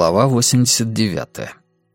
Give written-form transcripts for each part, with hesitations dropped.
Глава 89.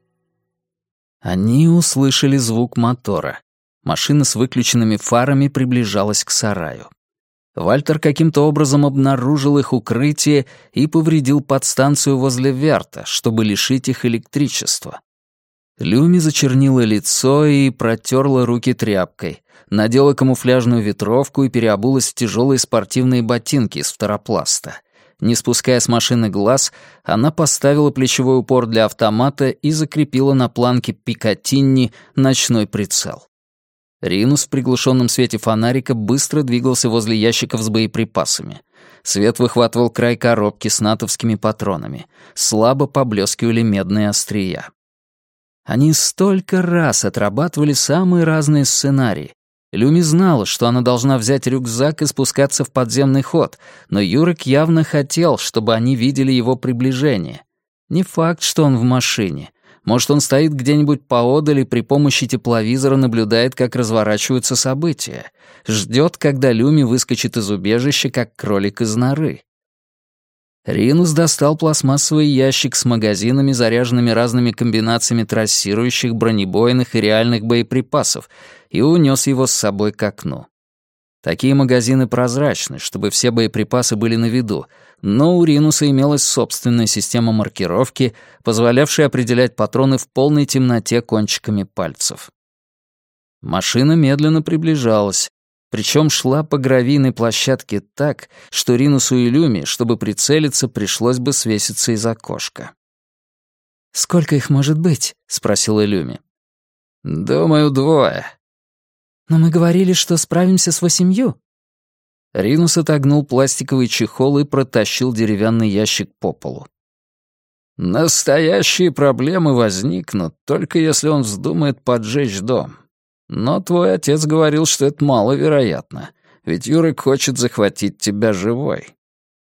Они услышали звук мотора. Машина с выключенными фарами приближалась к сараю. Вальтер каким-то образом обнаружил их укрытие и повредил подстанцию возле Верта, чтобы лишить их электричества. Люми зачернила лицо и протерла руки тряпкой, надела камуфляжную ветровку и переобулась в тяжелые спортивные ботинки из фторопласта. Не спуская с машины глаз, она поставила плечевой упор для автомата и закрепила на планке Пикатинни ночной прицел. Ринус в приглушенном свете фонарика быстро двигался возле ящиков с боеприпасами. Свет выхватывал край коробки с натовскими патронами. Слабо поблескивали медные острия. Они столько раз отрабатывали самые разные сценарии. Люми знала, что она должна взять рюкзак и спускаться в подземный ход, но Юрик явно хотел, чтобы они видели его приближение. Не факт, что он в машине. Может, он стоит где-нибудь поодаль и при помощи тепловизора наблюдает, как разворачиваются события. Ждет, когда Люми выскочит из убежища, как кролик из норы. Ринус достал пластмассовый ящик с магазинами, заряженными разными комбинациями трассирующих, бронебойных и реальных боеприпасов, и унес его с собой к окну. Такие магазины прозрачны, чтобы все боеприпасы были на виду, но у Ринуса имелась собственная система маркировки, позволявшая определять патроны в полной темноте кончиками пальцев. Машина медленно приближалась, причем шла по гравийной площадке так, что Ринусу и Люми, чтобы прицелиться, пришлось бы свеситься из окошка. «Сколько их может быть?» — спросила Люми. «Думаю, 2. «Но мы говорили, что справимся с 8». Ринус отогнул пластиковый чехол и протащил деревянный ящик по полу. «Настоящие проблемы возникнут, только если он вздумает поджечь дом. Но твой отец говорил, что это маловероятно, ведь Юрик хочет захватить тебя живой».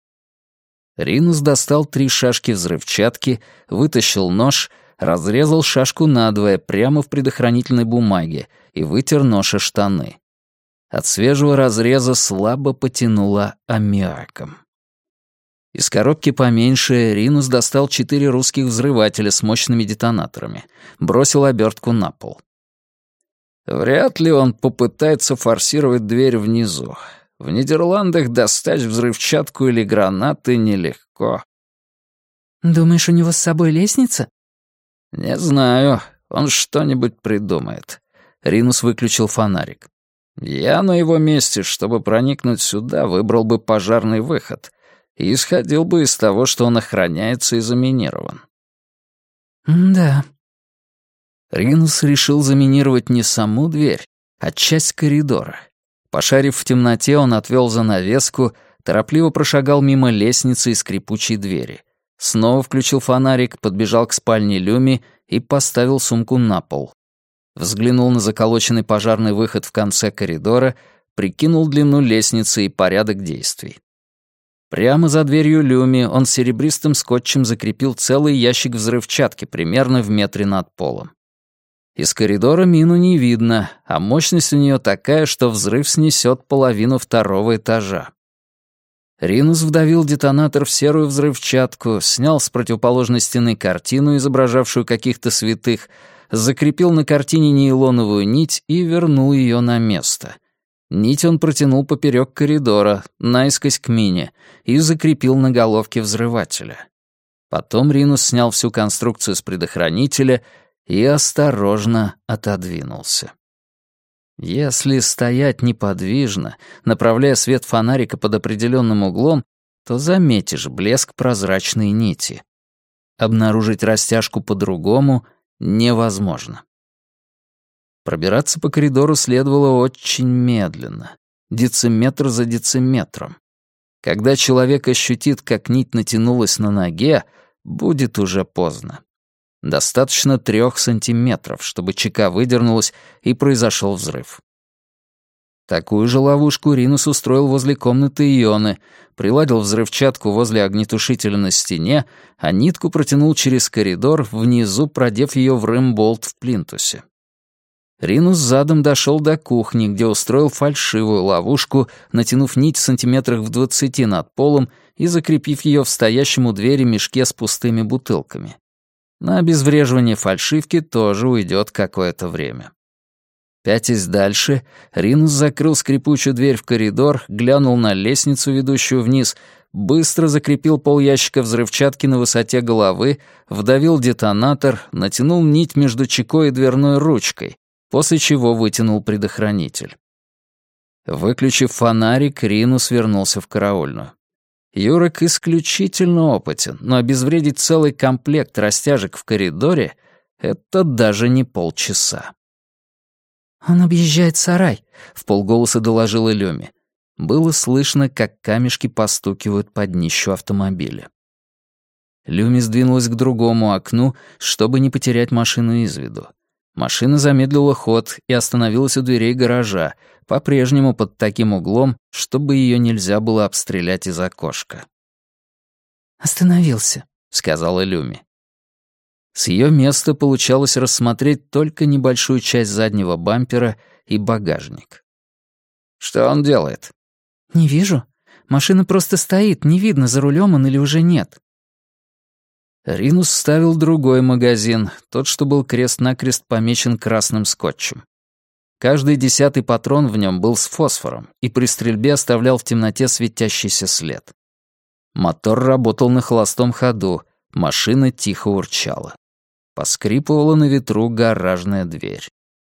Ринус достал 3 шашки взрывчатки, вытащил нож, разрезал шашку надвое прямо в предохранительной бумаге и вытер нож о штаны. От свежего разреза слабо потянуло аммиаком. Из коробки поменьше Ринус достал 4 русских взрывателя с мощными детонаторами, бросил обертку на пол. Вряд ли он попытается форсировать дверь внизу. В Нидерландах достать взрывчатку или гранаты нелегко. «Думаешь, у него с собой лестница?» «Не знаю. Он что-нибудь придумает». Ринус выключил фонарик. «Я на его месте, чтобы проникнуть сюда, выбрал бы пожарный выход и исходил бы из того, что он охраняется и заминирован». «Да». Ринус решил заминировать не саму дверь, а часть коридора. Пошарив в темноте, он отвел занавеску, торопливо прошагал мимо лестницы и скрипучей двери. Снова включил фонарик, подбежал к спальне Люми и поставил сумку на пол. Взглянул на заколоченный пожарный выход в конце коридора, прикинул длину лестницы и порядок действий. Прямо за дверью Люми он серебристым скотчем закрепил целый ящик взрывчатки примерно в метре над полом. Из коридора мину не видно, а мощность у нее такая, что взрыв снесет половину 2-го этажа. Ринус вдавил детонатор в серую взрывчатку, снял с противоположной стены картину, изображавшую каких-то святых, закрепил на картине нейлоновую нить и вернул ее на место. Нить он протянул поперек коридора, наискось к мине, и закрепил на головке взрывателя. Потом Ринус снял всю конструкцию с предохранителя и осторожно отодвинулся. Если стоять неподвижно, направляя свет фонарика под определенным углом, то заметишь блеск прозрачной нити. Обнаружить растяжку по-другому невозможно. Пробираться по коридору следовало очень медленно, дециметр за дециметром. Когда человек ощутит, как нить натянулась на ноге, будет уже поздно. Достаточно 3 сантиметров, чтобы чека выдернулась и произошел взрыв. Такую же ловушку Ринус устроил возле комнаты Ионы, приладил взрывчатку возле огнетушителя на стене, а нитку протянул через коридор, внизу продев ее в ремболт в плинтусе. Ринус задом дошел до кухни, где устроил фальшивую ловушку, натянув нить сантиметрах в 20 над полом и закрепив ее в стоящем у двери мешке с пустыми бутылками. На обезвреживание фальшивки тоже уйдет какое-то время. Пятясь дальше, Ринус закрыл скрипучую дверь в коридор, глянул на лестницу, ведущую вниз, быстро закрепил полящика взрывчатки на высоте головы, вдавил детонатор, натянул нить между чекой и дверной ручкой, после чего вытянул предохранитель. Выключив фонарик, Ринус вернулся в караульную. Юрик исключительно опытен, но обезвредить целый комплект растяжек в коридоре — это даже не полчаса. «Он объезжает сарай», — вполголоса доложила Люми. Было слышно, как камешки постукивают по днищу автомобиля. Люми сдвинулась к другому окну, чтобы не потерять машину из виду. Машина замедлила ход и остановилась у дверей гаража, по-прежнему под таким углом, чтобы ее нельзя было обстрелять из окошка. «Остановился», — сказала Люми. С ее места получалось рассмотреть только небольшую часть заднего бампера и багажник. «Что он делает?» «Не вижу. Машина просто стоит, не видно, за рулем он или уже нет». Ринус вставил другой магазин, тот, что был крест-накрест помечен красным скотчем. Каждый 10-й патрон в нем был с фосфором и при стрельбе оставлял в темноте светящийся след. Мотор работал на холостом ходу, машина тихо урчала. Поскрипывала на ветру гаражная дверь.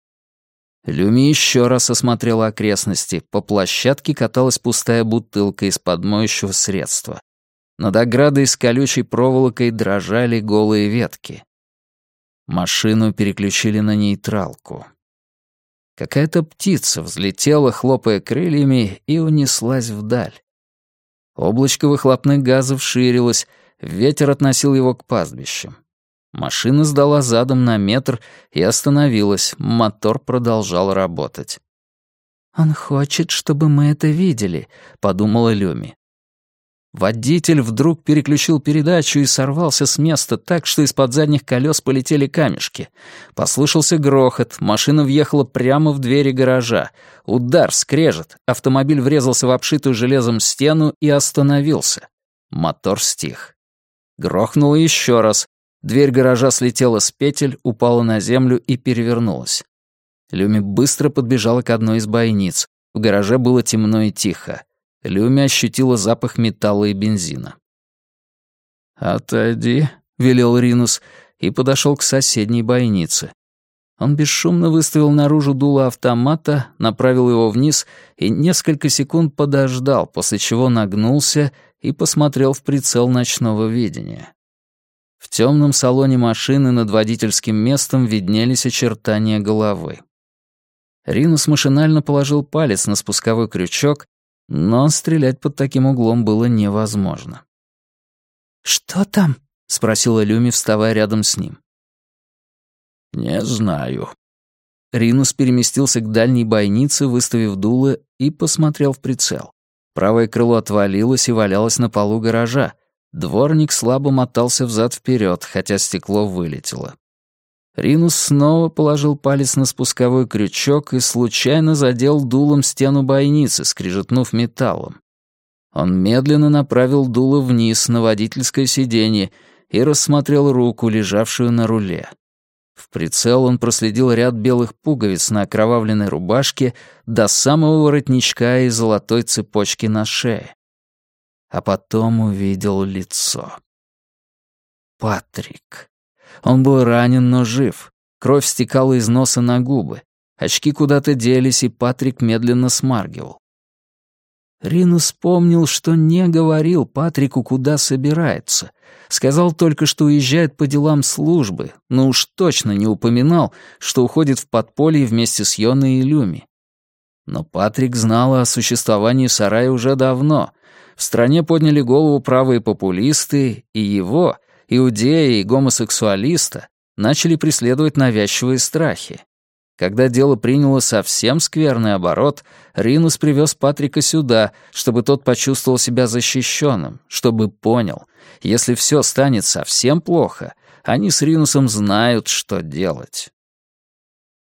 Люми еще раз осмотрела окрестности. По площадке каталась пустая бутылка из-под моющего средства. Над оградой с колючей проволокой дрожали голые ветки. Машину переключили на нейтралку. Какая-то птица взлетела, хлопая крыльями, и унеслась вдаль. Облачко выхлопных газов ширилось, ветер относил его к пастбищам. Машина сдала задом на метр и остановилась, мотор продолжал работать. «Он хочет, чтобы мы это видели», — подумала Люми. Водитель вдруг переключил передачу и сорвался с места так, что из-под задних колес полетели камешки. Послышался грохот, машина въехала прямо в двери гаража. Удар, скрежет, автомобиль врезался в обшитую железом стену и остановился. Мотор стих. Грохнуло еще раз. Дверь гаража слетела с петель, упала на землю и перевернулась. Люми быстро подбежала к одной из бойниц. В гараже было темно и тихо. Люми ощутила запах металла и бензина. «Отойди», — велел Ринус, и подошел к соседней бойнице. Он бесшумно выставил наружу дуло автомата, направил его вниз и несколько секунд подождал, после чего нагнулся и посмотрел в прицел ночного видения. В темном салоне машины над водительским местом виднелись очертания головы. Ринус машинально положил палец на спусковой крючок, но стрелять под таким углом было невозможно. «Что там?» — спросила Люми, вставая рядом с ним. «Не знаю». Ринус переместился к дальней бойнице, выставив дуло, и посмотрел в прицел. Правое крыло отвалилось и валялось на полу гаража. Дворник слабо мотался взад-вперед, хотя стекло вылетело. Ринус снова положил палец на спусковой крючок и случайно задел дулом стену бойницы, скрижетнув металлом. Он медленно направил дуло вниз на водительское сиденье и рассмотрел руку, лежавшую на руле. В прицел он проследил ряд белых пуговиц на окровавленной рубашке до самого воротничка и золотой цепочки на шее. А потом увидел лицо. Патрик. Он был ранен, но жив. Кровь стекала из носа на губы. Очки куда-то делись, и Патрик медленно смаргивал. Ринус вспомнил, что не говорил Патрику, куда собирается. Сказал только, что уезжает по делам службы, но уж точно не упоминал, что уходит в подполье вместе с Йоной и Люми. Но Патрик знал о существовании сарая уже давно. В стране подняли голову правые популисты, и его, иудея и гомосексуалиста, начали преследовать навязчивые страхи. Когда дело приняло совсем скверный оборот, Ринус привез Патрика сюда, чтобы тот почувствовал себя защищенным, чтобы понял, если все станет совсем плохо, они с Ринусом знают, что делать.